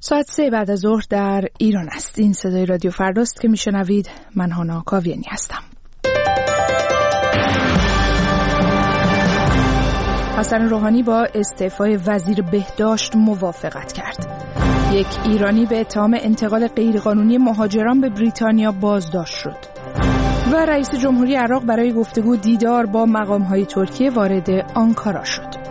ساعت 3 بعد از ظهر در ایران است. این صدای رادیو فرداست که میشنوید. من هانا کاویانی هستم. حسن روحانی با استعفای وزیر بهداشت موافقت کرد. یک ایرانی به اتهام انتقال غیرقانونی مهاجران به بریتانیا بازداشت شد. و رئیس جمهوری عراق برای گفتگو دیدار با مقام‌های ترکیه وارد آنکارا شد.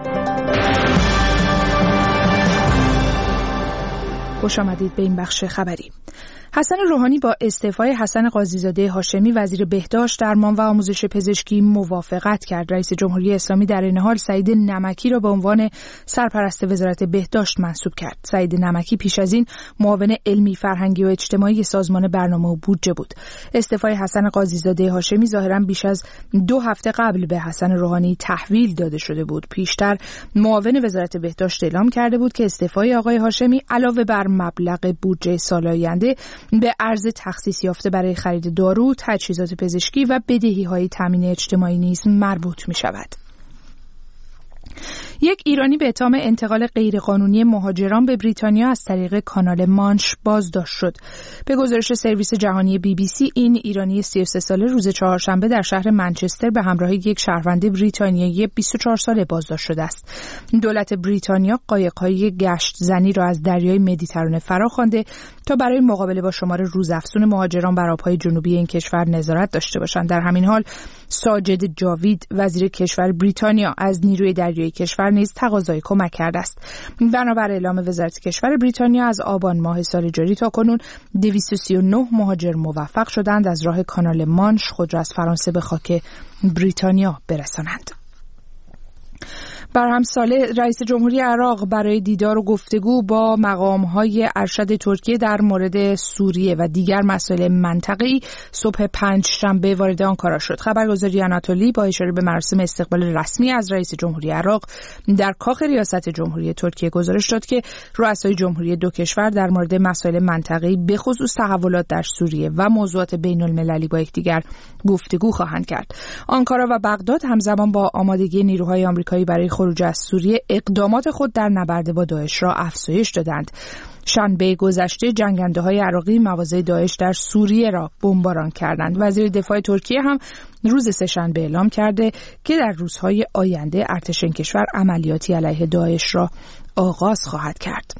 خوش آمدید به این بخش خبری. حسن روحانی با استعفای حسن قاضی‌زاده هاشمی وزیر بهداشت، درمان و آموزش پزشکی موافقت کرد. رئیس جمهوری اسلامی در این حال سعید نمکی را به عنوان سرپرست وزارت بهداشت منصوب کرد. سعید نمکی پیش از این معاون علمی، فرهنگی و اجتماعی سازمان برنامه و بودجه بود. استعفای حسن قاضی‌زاده هاشمی ظاهراً بیش از 2 هفته قبل به حسن روحانی تحویل داده شده بود. پیشتر معاون وزارت بهداشت اعلام کرده بود که استعفای آقای هاشمی علاوه بر مبلغ بودجه سال آینده به ارز تخصیص یافته برای خرید دارو، تجهیزات پزشکی و بدهی‌های تامین اجتماعی نیز مربوط می‌شود. یک ایرانی به اتهام انتقال غیرقانونی مهاجران به بریتانیا از طریق کانال مانش بازداشت شد. به گزارش سرویس جهانی BBC، این ایرانی 33 ساله روز چهارشنبه در شهر منچستر به همراه یک شهروند بریتانیایی 24 ساله بازداشت شده است. دولت بریتانیا قایق‌های گشت زنی را از دریای مدیترانه فراخوانده تا برای مقابله با شمار روزافزون مهاجران بر آب‌های جنوبی این کشور نظارت داشته باشند. در همین حال ساجد جاوید، وزیر کشور بریتانیا، از نیروی دریایی کشور نیز تقاضای کمک کرده است. بنابر اعلام وزارت کشور بریتانیا از آبان ماه سال جاری تا کنون 239 مهاجر موفق شدند از راه کانال مانش خود را از فرانسه به خاک بریتانیا برسانند. بر همساله رئیس جمهوری عراق برای دیدار و گفتگو با مقام‌های ارشد ترکیه در مورد سوریه و دیگر مسائل منطقه‌ای صبح پنجشنبه وارد آنکارا شد. خبرگزاری آناتولی با اشاره به مراسم استقبال رسمی از رئیس جمهوری عراق در کاخ ریاست جمهوری ترکیه گزارش داد که رؤسای جمهوری دو کشور در مورد مسائل منطقه‌ای به خصوص تحولات در سوریه و موضوعات بین‌المللی با یکدیگر گفتگو خواهند کرد. آنکارا و بغداد همزمان با آمادگی نیروهای آمریکایی برای خروج از سوریه اقدامات خود در نبرد با داعش را افزایش دادند. شنبه گذشته جنگنده‌های عراقی مواضع داعش در سوریه را بمباران کردند. وزیر دفاع ترکیه هم روز سه‌شنبه اعلام کرده که در روزهای آینده ارتش این کشور عملیاتی علیه داعش را آغاز خواهد کرد.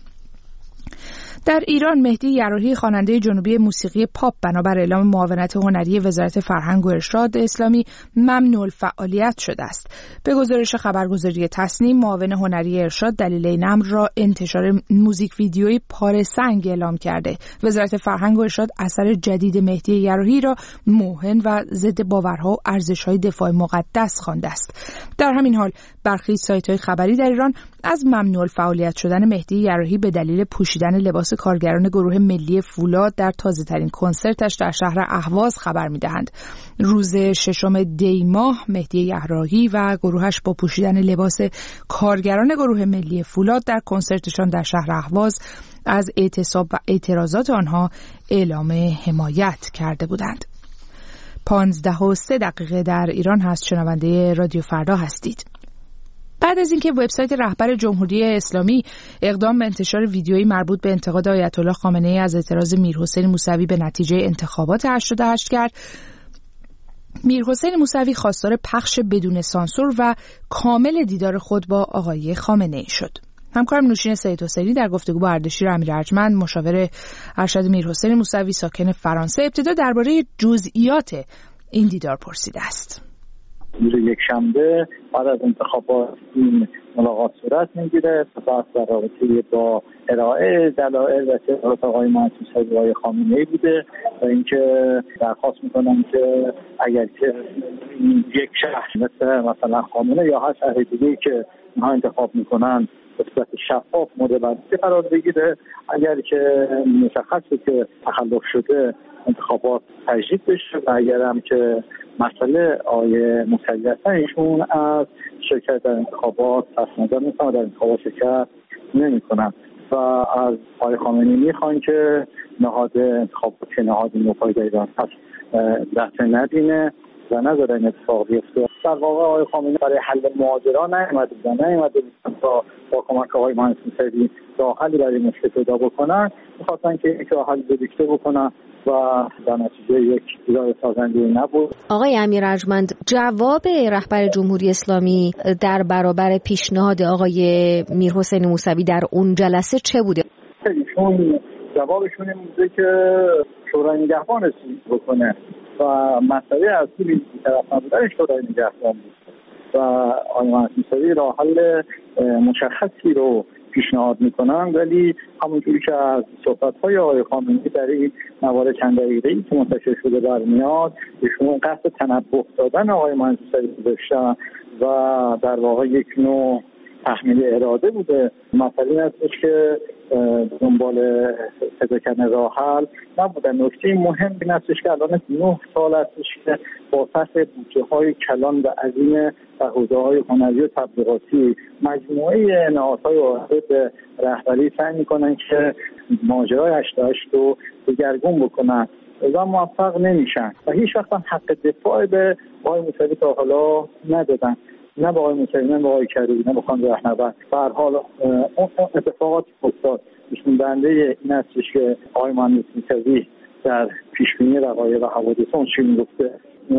در ایران مهدی یراحی خواننده جنوبی موسیقی پاپ بنابر اعلام معاونت هنری وزارت فرهنگ و ارشاد اسلامی ممنوع الفعالیت شده است. به گزارش خبرگزاری تصنیم، معاون هنری ارشاد دلیل این امر را انتشار موزیک ویدیوی پاره سنگ اعلام کرده. وزارت فرهنگ و ارشاد اثر جدید مهدی یراحی را موهن و ضد باورها و ارزش‌های دفاع مقدس خوانده است. در همین حال برخی سایت‌های خبری در ایران از ممنوع الفعالیت شدن مهدی یراحی به دلیل پوشیدن لباس کارگران گروه ملی فولاد در تازه‌ترین کنسرتش در شهر اهواز خبر می‌دهند. روز 6 دی ماه مهدی یراحی و گروهش با پوشیدن لباس کارگران گروه ملی فولاد در کنسرتشان در شهر اهواز از اعتصاب و اعتراضات آنها اعلام حمایت کرده بودند. 15:03 در ایران هست. شنونده رادیو فردا هستید. بعد از اینکه وبسایت رهبر جمهوری اسلامی اقدام به انتشار ویدیویی مربوط به انتقاد آیت الله خامنه‌ای از اعتراض میرحسین موسوی به نتیجه انتخابات 88 کرد، میرحسین موسوی خواستار پخش بدون سانسور و کامل دیدار خود با آقای خامنه‌ای شد. همکارم نوشین سید حسینی در گفتگو با اردشیر امیر ارجمند، مشاور ارشد میرحسین موسوی ساکن فرانسه، ابتدا درباره جزئیات این دیدار پرسیده است. روز یکشنبه بعد از انتخابات این ملاقات صورت میگیره. بحث در رابطه با ارائه دلایل و اظهارات آقای منصور سریعی خامنه‌ای بوده و اینکه درخواست میکنن که اگر که یک شهر مثلا خامنه یا هر شهر دیگه‌ای که اینها انتخاب میکنن به صورت شفاف مورد بررسی قرار بگیره، اگر که مشخصه که تخلف شده انتخابات تجدید بشه و اگر هم که مسئله آیه موسوی هستن ایشون از شرکت در انتخابات تصمیم میکنن، در انتخابات شرکت نمیکنن و از آقای خامنه‌ای میخوان که نهاد انتخابات که نهاد نوپای در ایران هست دست ندینه و نذاره این اتفاق بیفته. در واقع آقای خامنه‌ای برای حل ماجرا نیامده بودن تا با کمک آقای مهندس موسوی راه حلی برای مشکل پیدا بکنن، می‌خواستن که یک راه حل دیکته بکنن و در نتیجه یک دیدار سازنده نبود. آقای امیر ارجمند، جواب رهبر جمهوری اسلامی در برابر پیشنهاد آقای میرحسین موسوی در اون جلسه چه بوده؟ ایشون جوابشون این بوده که شورای نگهبان رسید بکنه و مسئله اصلی طرف نبودن شورای نگهبان بود و آقای مهندس موسوی راه حل مشخصی رو پیشنهاد میکنن، ولی همونجوری که از صحبت‌های آقای خامنه‌ای در این موارد چند دقیقه‌ای که منتشر شده برمیاد، ایشون قصد تنبه دادن آقای مهندس موسوی داشتن و در واقع یک نوع تحمیل اراده بوده. مسئله این هستش که دنبال پیدا کردن راه حل نبودن. نکته مهم این هستش که الان 9 سال هستش که با سطح بودجه‌های کلان و عظیم در حوزه‌های هنری و تبلیغاتی مجموعه نهادهای واحد به رهبری سعی می‌کنن که ماجرای 88 رو دگرگون بکنن و موفق نمیشن و هیچ وقت هم حق دفاع به آقای موسوی تا حالا ندادن، نه با آقای موسوی، نه با آقای کروبی، نه با خانم رهنورد. به هر حال اون اتفاقات افتاد. نشون دهنده این هستش که آقای مهندس موسوی در پیشبینی وقایع و حوادث اون چی میگفته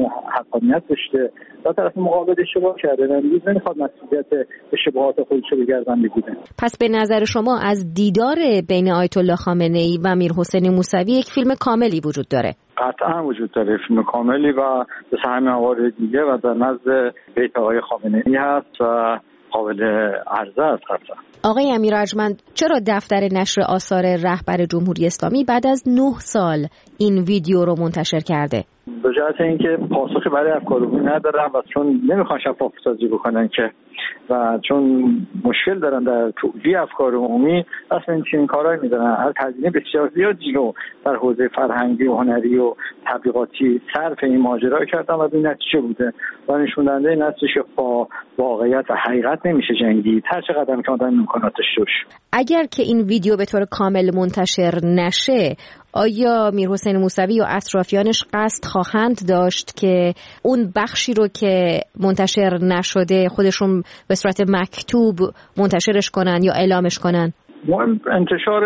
حقانیت داشته و طرف مقابل اشتباه کرده و امروز نمیخواد مسئولیت اشتباهات خودش رو بگردن بگیره. پس به نظر شما از دیدار بین آیت الله خامنه‌ای و میرحسین موسوی یک فیلم کاملی وجود داره؟ قطعا وجود داره فیلم کاملی و به همین موارد دیگه و در نزد بیت آقای خامنه‌ای هست و قابل عرضه است. قطعا آقای امیر ارجمند، چرا دفتر نشر آثار رهبر جمهوری اسلامی بعد از 9 سال این ویدیو رو منتشر کرده؟ به جهت اینکه پاسخی برای افکارعمومی ندارن و چون نمیخوان شفاف سازی بکنن که و چون مشکل دارن در توزیع افکار عمومی، اصلا این کارهایی میدارن. هر هزینه بسیار زیادی رو در حوزه فرهنگی و هنری و تبلیغاتی صرف این ماجرا کردن و این نتیجه بوده و نشون دهنده این هستش که با واقعیت و حقیقت نمیشه جنگید، هر چقدر که آدم امکاناتش داشت. اگر که این ویدیو به طور کامل منتشر نشه، آیا میرحسین موسوی و اطرافیانش قصد خواهند داشت که اون بخشی رو که منتشر نشده خودشون به صورت مکتوب منتشرش کنن یا اعلامش کنن؟ مهم انتشار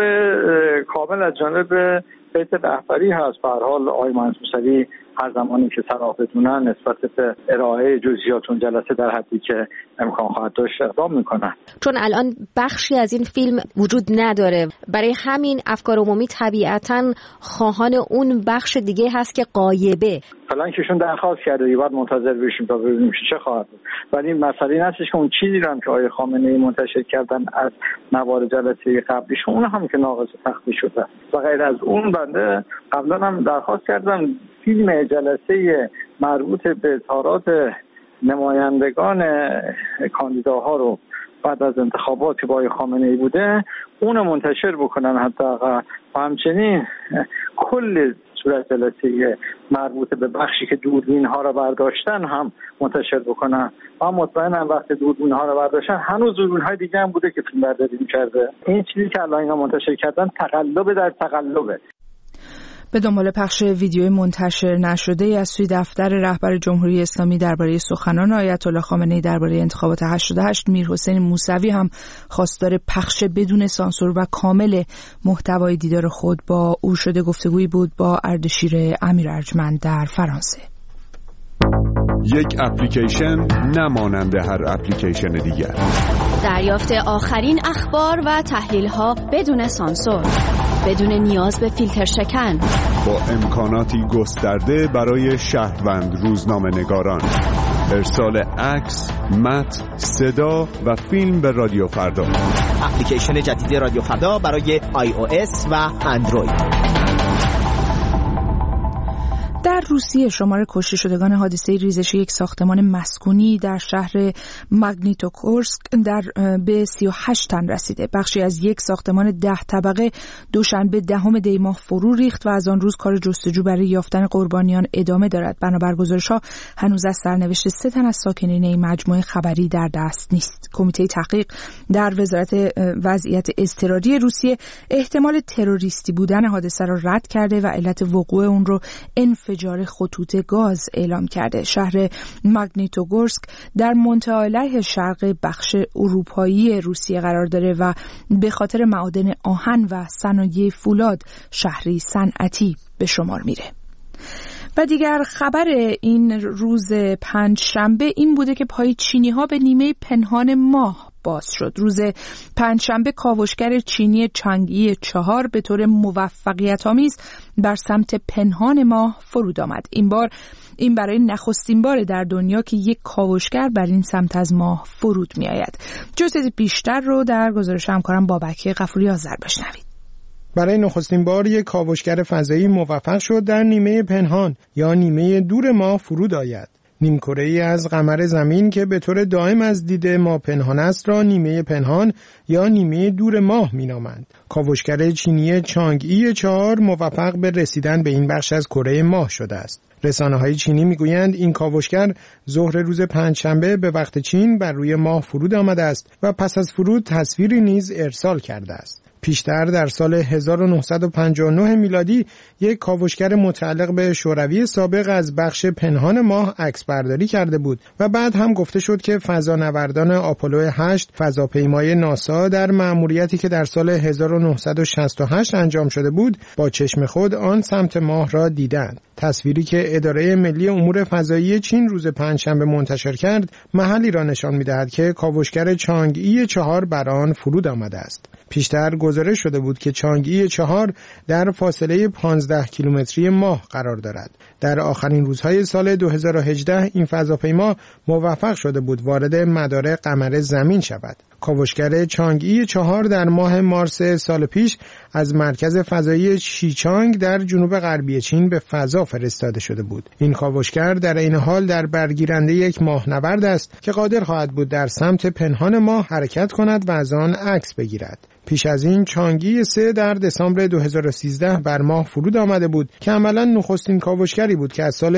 کامل از جانب بیت رهبری هست. به هر حال آقای مهندس موسوی هر زمانی که صلاح بدونن نسبت به ارائه جزئیات اون جلسه در حدی که امکان خواهد داشت اقدام میکنن. چون الان بخشی از این فیلم وجود نداره، برای همین افکار عمومی طبیعتاً خواهان اون بخش دیگه هست که غایبه. فلان کهشون درخواست کرده بعد منتظر بشیم تا ببینیم چه خواهد بود. ولی مسئله این هستش که اون چیزی رو که آقای خامنه‌ای منتشر کردن از موارد جلسه قبلیشون اون هم که ناقص تخفیف شده و غیر از اون بنده قبلا هم درخواست کردم فیلم جلسه مربوط به اظهارات نمایندگان کاندیداها رو بعد از انتخابات که با آقای خامنه‌ای بوده اون منتشر بکنن حداقل و همچنین کل صورت جلسه مربوط به بخشی که دوربین ها رو برداشتن هم منتشر بکنن. من مطمئنم وقتی دوربین ها رو برداشتن هنوز دوربین های دیگه هم بوده که فیلم برداری می‌کرده. این چیزی که الان اینا منتشر کردن تقلب در تقلبه. به دنبال پخش ویدیوی منتشر نشده از سوی دفتر رهبر جمهوری اسلامی درباره سخنان آیت الله خامنه‌ای درباره انتخابات 88، میرحسین موسوی هم خواستار پخش بدون سانسور و کامل محتوای دیدار خود با او شده. گفتگویی بود با اردشیر امیر ارجمند در فرانسه. یک اپلیکیشن نمانند هر اپلیکیشن دیگر. دریافت آخرین اخبار و تحلیل‌ها بدون سانسور، بدون نیاز به فیلتر شکن، با امکاناتی گسترده برای شهروند روزنامه‌نگاران. ارسال عکس، متن، صدا و فیلم به رادیو فردا. اپلیکیشن جدید رادیو فردا برای iOS و اندروید. در روسیه شمار کشته شدگان حادثه ریزش یک ساختمان مسکونی در شهر ماگنیتوگورسک به 38 تن رسیده. بخشی از یک ساختمان 10 طبقه دوشنبه 10 دی ماه فرو ریخت و از آن روز کار جستجو برای یافتن قربانیان ادامه دارد. بنابر گزارش‌ها هنوز از سرنوشت 3 تن از ساکنین این مجموعه خبری در دست نیست. کمیته تحقیق در وزارت وضعیت اضطراری روسیه احتمال تروریستی بودن حادثه را رد کرده و علت وقوع اون رو انفجار انفجار خطوط گاز اعلام کرده. شهر ماگنیتوگورسک در منطقه شرق بخش اروپایی روسیه قرار داره و به خاطر معادن آهن و صنایع فولاد شهری صنعتی به شمار میره. و دیگر خبر این روز پنجشنبه این بوده که پای چینی‌ها به نیمه پنهان ماه باز شد. روز پنجشنبه کاوشگر چینی چانگئی 4 به طور موفقیت‌آمیز بر سمت پنهان ماه فرود آمد. این برای نخستین بار در دنیا که یک کاوشگر بر این سمت از ماه فرود می آید. جزئیات بیشتر رو در گزارش همکارم بابک غفوری آذر بشنوید. برای نخستین بار یک کاوشگر فضایی موفق شد در نیمه پنهان یا نیمه دور ماه فرود آید. نیمکره‌ای از قمر زمین که به طور دائم از دید ما پنهان است را نیمه پنهان یا نیمه دور ماه می‌نامند. کاوشگر چینی چانگئی 4 موفق به رسیدن به این بخش از کره ماه شده است. رسانه‌های چینی می‌گویند این کاوشگر ظهر روز پنجشنبه به وقت چین بر روی ماه فرود آمده است و پس از فرود تصویری نیز ارسال کرده است. پیشتر در سال 1959 میلادی یک کاوشگر متعلق به شوروی سابق از بخش پنهان ماه عکس برداری کرده بود و بعد هم گفته شد که فضانوردان آپولو 8 فضاپیمای ناسا در مأموریتی که در سال 1968 انجام شده بود با چشم خود آن سمت ماه را دیدند. تصویری که اداره ملی امور فضایی چین روز پنجشنبه منتشر کرد محلی را نشان می‌دهد که کاوشگر چانگئی 4 بر آن فرود آمده است. پیشتر گزارش شده بود که چانگئی 4 در فاصله 15 کیلومتری ماه قرار دارد. در آخرین روزهای سال 2018 این فضاپیما موفق شده بود وارد مدار قمر زمین شود. کاوشگر چانگئی 4 در ماه مارس سال پیش از مرکز فضایی شیچانگ در جنوب غربی چین به فضا فرستاده شده بود. این کاوشگر در این حال در برگیرنده یک ماهنورد است که قادر خواهد بود در سمت پنهان ماه حرکت کند و از آن عکس بگیرد. پیش از این چانگئی 3 در دسامبر 2013 بر ماه فرود آمده بود که عملاً نخستین کاوشگری بود که از سال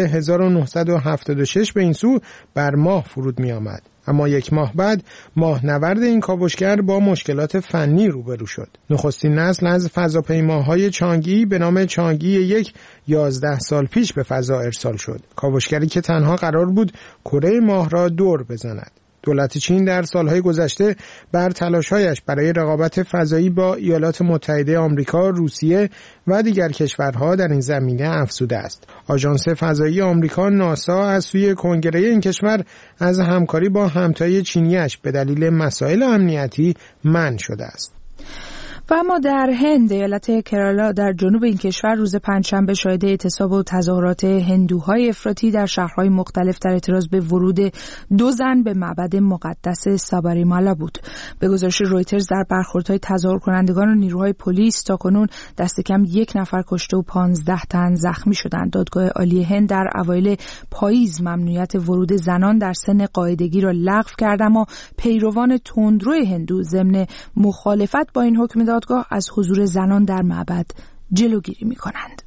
1976 به این سو بر ماه فرود می آمد. اما یک ماه بعد ماهنورد این کاوشگر با مشکلات فنی روبرو شد. نخستین نسل از فضاپیماهای چانگئی به نام چانگئی 1 11 سال پیش به فضا ارسال شد. کاوشگری که تنها قرار بود کره ماه را دور بزند. دولت چین در سالهای گذشته بر تلاش‌هایش برای رقابت فضایی با ایالات متحده آمریکا، روسیه و دیگر کشورها در این زمینه افزوده است. آژانس فضایی آمریکا ناسا از سوی کنگره این کشور از همکاری با همتای چینیش به دلیل مسائل امنیتی منع شده است. و اما در هند، ایالت کرالا در جنوب این کشور روز پنجشنبه شاهد اعتصاب و تظاهرات هندوهای افراطی در شهرهای مختلف در اعتراض به ورود 2 زن به معبد مقدس سابریمالا بود. به گزارش رویترز در برخوردهای تظاهر کنندگان و نیروهای پلیس تاکنون دست کم 1 نفر کشته و 15 تن زخمی شدند. دادگاه عالی هند در اوایل پاییز ممنوعیت ورود زنان در سن قاعدگی را لغو کرد، اما پیروان تندرو هندو ضمن مخالفت با این حکم دادگاه از حضور زنان در معبد جلوگیری می‌کنند.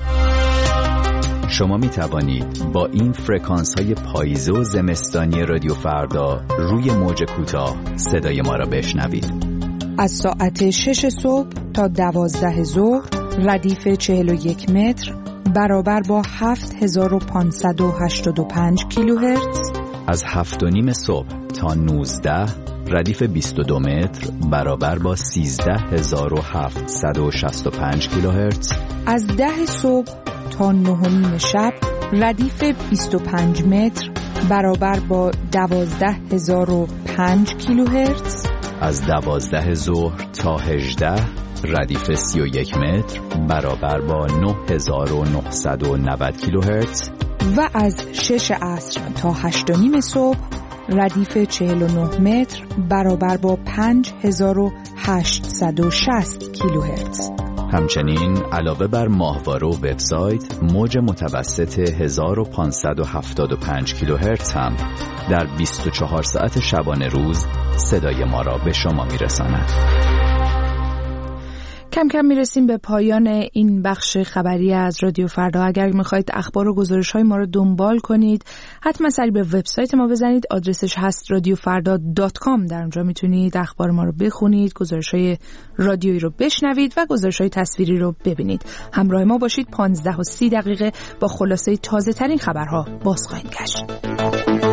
شما می توانید با این فرکانس های پاییزه و زمستانی رادیو فردا روی موج کوتاه صدای ما را بشنوید. از ساعت 6 صبح تا 12 ظهر ردیف 41 متر برابر با 7585 کیلوهرتز. از 7:30 صبح تا 19 ردیف 22 متر برابر با 13765 کیلوهرتز. از 10 صبح تا 9:30 شب ردیف 25 متر برابر با 12005 کیلوهرتز. از 12 ظهر تا 18 ردیف 31 متر برابر با 9990 کیلوهرتز. و از 6 عصر تا 8:30 صبح ردیف 49 متر برابر با 5860 کیلوهرتز. همچنین علاوه بر ماهواره و وبسایت، موج متوسط 1575 کیلوهرتز هم در 24 ساعت شبانه روز صدای ما را به شما میرساند. کم کم میرسیم به پایان این بخش خبری از رادیو فردا. اگر میخواید اخبار و گزارش‌های ما رو دنبال کنید حتما سری به وبسایت ما بزنید. آدرسش هست radiofarda.com. در اونجا میتونید اخبار ما رو بخونید، گزارش‌های رادیویی رو بشنوید و گزارش‌های تصویری رو ببینید. همراه ما باشید. 15:30 با خلاصه تازه‌ترین خبرها باز خواهید گشت.